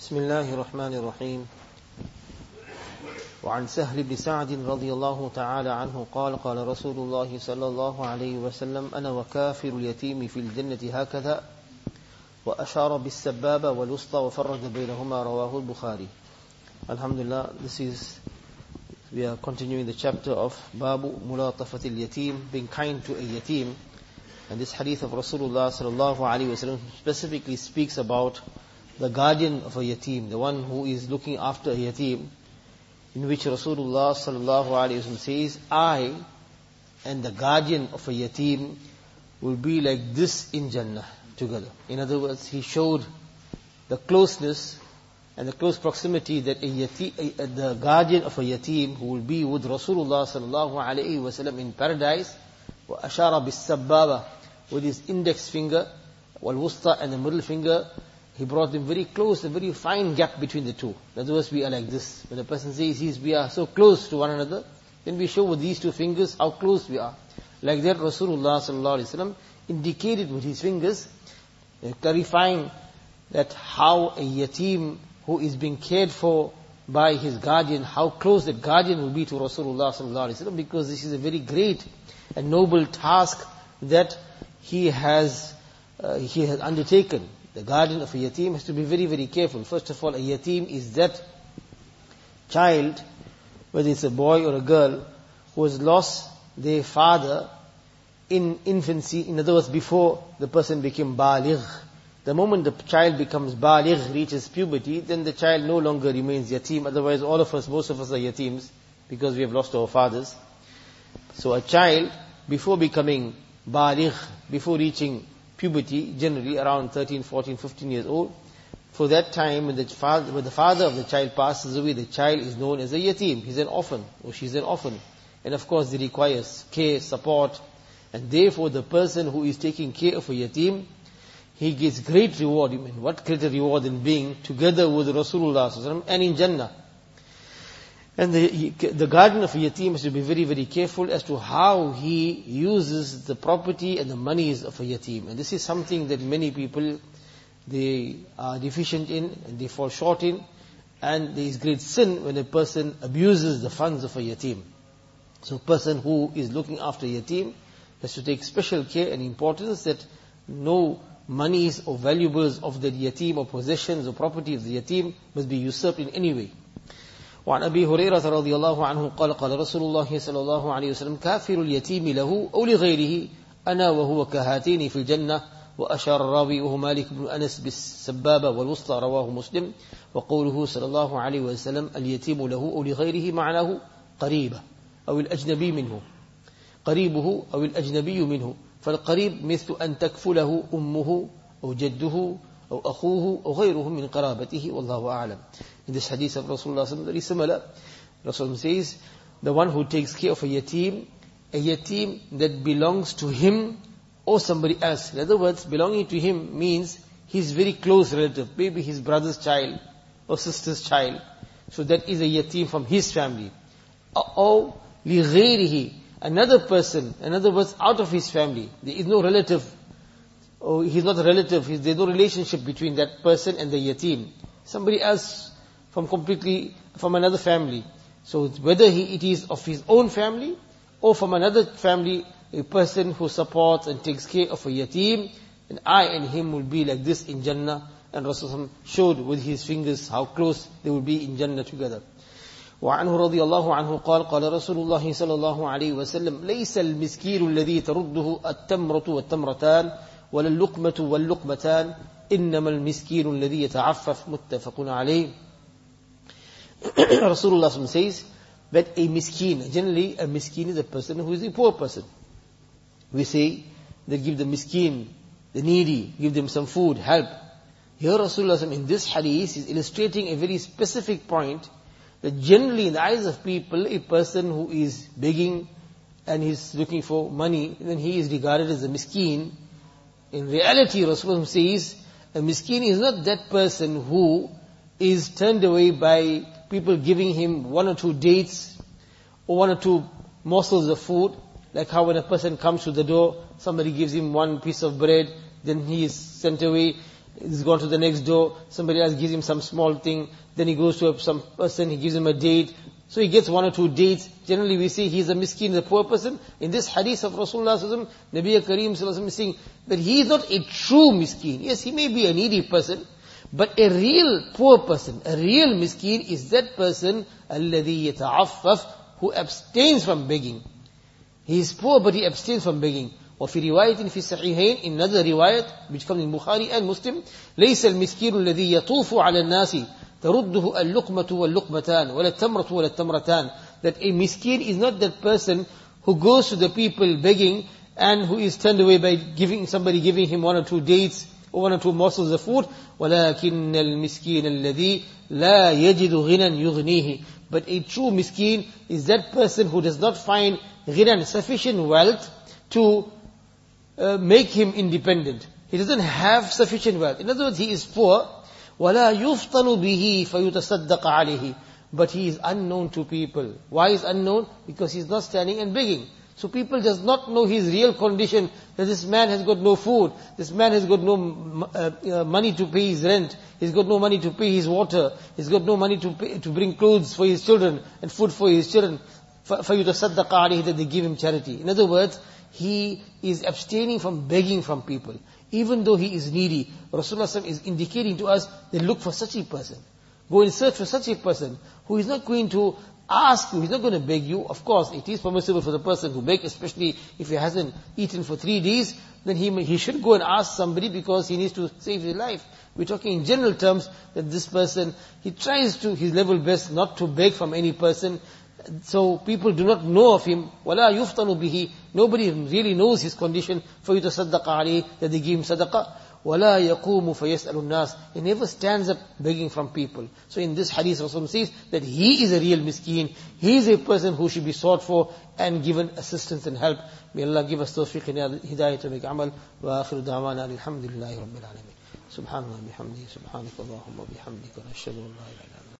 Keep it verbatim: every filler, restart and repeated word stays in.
بسم الله الرحمن الرحيم وعن سهل بن سعد رضي الله تعالى عنه قال قال رسول الله صلى الله عليه وسلم أنا وكافر اليتيم في الجنة هكذا وأشار بالسبابة والوسطى وفرج بينهما رواه البخاري. Alhamdulillah, this is, we are continuing the chapter of Babu Mulatafatil Yatim, being kind to a yatim. And this hadith of Rasulullah sallallahu alaihi wasallam specifically speaks about the guardian of a yatim, the one who is looking after a yatim, in which Rasulullah sallallahu alaihi wasallam says, I and the guardian of a yatim will be like this in Jannah together. In other words, he showed the closeness and the close proximity that a yatim, a, the guardian of a yatim who will be with Rasulullah sallallahu alaihi wasallam in paradise, wa ashara bis sabbaba, with his index finger, wal wusta, and the middle finger, he brought them very close, a very fine gap between the two. In other words, we are like this. When a person says he's, we are so close to one another, then we show with these two fingers how close we are. Like that, Rasulullah sallallahu alaihi wasallam indicated with his fingers, uh, clarifying that how a yatim who is being cared for by his guardian, how close that guardian will be to Rasulullah sallallahu alaihi wasallam, because this is a very great and noble task that he has uh, he has undertaken. The guardian of a yatim has to be very, very careful. First of all, a yatim is that child, whether it's a boy or a girl, who has lost their father in infancy. In other words, before the person became baligh. The moment the child becomes baligh, reaches puberty, then the child no longer remains yatim. Otherwise, all of us, most of us are yatims, because we have lost our fathers. So a child, before becoming baligh, before reaching puberty, generally around thirteen, fourteen, fifteen years old, for that time when the father, when the father of the child passes away, the child is known as a yatim. He's an orphan, or she's an orphan. And of course, he requires care, support, and therefore the person who is taking care of a yatim, he gets great reward. I mean, what greater reward than being together with Rasulullah sallallahu alaihi wasallam and in Jannah. And the, the guardian of a yatim has to be very, very careful as to how he uses the property and the monies of a yatim. And this is something that many people, they are deficient in, and they fall short in. And there is great sin when a person abuses the funds of a yatim. So a person who is looking after a yatim has to take special care and importance that no monies or valuables of the yatim or possessions or property of the yatim must be usurped in any way. وعن أبي هريرة رضي الله عنه قال قال رسول الله صلى الله عليه وسلم كافر اليتيم له أو لغيره أنا وهو كهاتين في الجنة وأشار الراوي وهو مالك بن أنس بالسبابة والوسطى رواه مسلم وقوله صلى الله عليه وسلم اليتيم له أو لغيره معناه قريبة أو الأجنبي منه قريبه أو الأجنبي منه فالقريب مثل أن تكفله أمه أو جده أو أخوه أو غيره من قرابته والله أعلم. In this hadith of Rasulullah very similar. Rasulullah says, the one who takes care of a yatim, a yatim that belongs to him or somebody else. In other words, belonging to him means his very close relative, maybe his brother's child or sister's child. So that is a yatim from his family. Or لِغَيْرِهِ, another person, in other words, out of his family. There is no relative, or he's not a relative, there is no relationship between that person and the yatim. Somebody else from completely, from another family. So whether he, it is of his own family, or from another family, a person who supports and takes care of a yatim, and I and him will be like this in Jannah. And Rasulullah showed with his fingers how close they will be in Jannah together. وعنه رضي الله عنه قال قال رسول الله صلى الله عليه وسلم ليس المسكين الذي ترده التمرة والتمرتان ولا اللقمة واللقمتان إنما المسكين الذي يتعفف متفق عليه. Rasulullah says that a miskin, generally a miskin is a person who is a poor person. We say that give the miskin, the needy, give them some food, help. Here Rasulullah in this hadith is illustrating a very specific point, that generally in the eyes of people, a person who is begging and is looking for money, then he is regarded as a miskin. In reality, Rasulullah says, a miskin is not that person who is turned away by people giving him one or two dates or one or two morsels of food. Like how when a person comes to the door, somebody gives him one piece of bread, then he is sent away. He's gone to the next door, somebody else gives him some small thing, then he goes to some person, he gives him a date, so he gets one or two dates. Generally we see he's a miskin, the poor person. In this hadith of Rasulullah sallallahu alaihi wasallam, Nabi Kareem sallallahu alaihi wasallam is saying that he is not a true miskin. Yes, he may be a needy person, but a real poor person, a real miskin is that person, alladhi yata'affaf, who abstains from begging. He is poor but he abstains from begging. وفي رواية في الصحيحين, in another riwayat which comes in Bukhari and Muslim, ليس المسكين الذي يطوف على الناس ترده اللقمة واللقمتان ولا التمرة ولا التمرتان. That a miskin is not that person who goes to the people begging and who is turned away by giving somebody giving him one or two dates or one or two morsels of food. ولكن المسكين الذي لا يجد غنى يغنيه. But a true miskin is that person who does not find ghinan, sufficient wealth to uh, make him independent. He doesn't have sufficient wealth. In other words, he is poor. وَلَا يُفْطَنُ بِهِ فَيُتَصَدَّقَ عَلَيْهِ. But he is unknown to people. Why is unknown? Because he is not standing and begging. So people does not know his real condition, that this man has got no food, this man has got no uh, uh, money to pay his rent, he's got no money to pay his water, he's got no money to pay, to bring clothes for his children and food for his children. فَيُتَصَدَّقَ عَلَيْهِ, that they give him charity. In other words, he is abstaining from begging from people. Even though he is needy, Rasulullah is indicating to us that look for such a person. Go and search for such a person who is not going to ask you, he's not going to beg you. Of course, it is permissible for the person to beg, especially if he hasn't eaten for three days, then he he should go and ask somebody because he needs to save his life. We're talking in general terms that this person, he tries to his level best not to beg from any person. So people do not know of him. وَلَا يُفْطَنُ بِهِ. Nobody really knows his condition. فَيُتَصَدَّقَ عَلَيْهِ, that they give him sadaqah. وَلَا يَقُومُ فَيَسْأَلُ النَّاسِ. He never stands up begging from people. So in this hadith, Rasulullah says that he is a real miskin. He is a person who should be sought for and given assistance and help. May Allah give us tawfiq and hidayah to make amal. Wa akhiru da'wana alhamdulillahi rabbil alamin. Subhanallah bihamdihi, subhanaka Allahumma bihamdika, wa ashhadu an la ilaha illa anta.